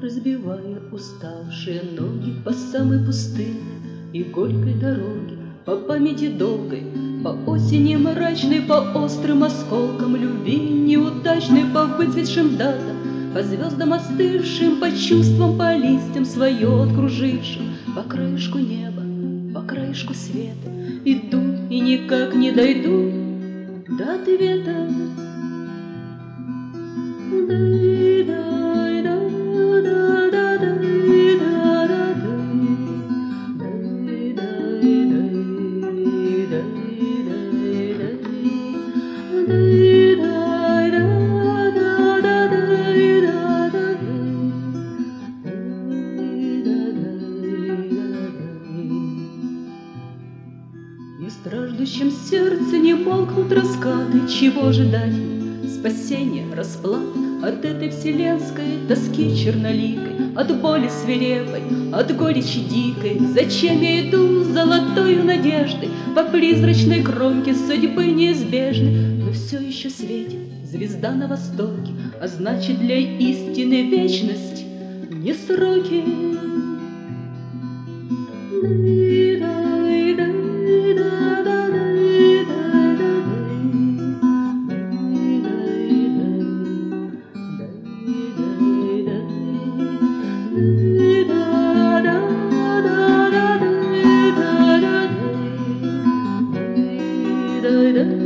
разбивая уставшие ноги по самой пустынной и горькой дороге, по памяти долгой, по осени мрачной, по острым осколкам любви неудачной, по выцветшим датам, по звездам остывшим, по чувствам, по листьям свое откружившим, по краешку неба, по краешку света иду и никак не дойду до ответа. И в страждущем сердце не молкнут раскаты. Чего ожидать? Спасения, расплат от этой вселенской тоски черноликой, от боли свирепой, от горечи дикой. Зачем я иду с золотою надеждой по призрачной кромке судьбы неизбежной? Но все еще светит звезда на востоке, а значит, для истины вечность не сроки. Da da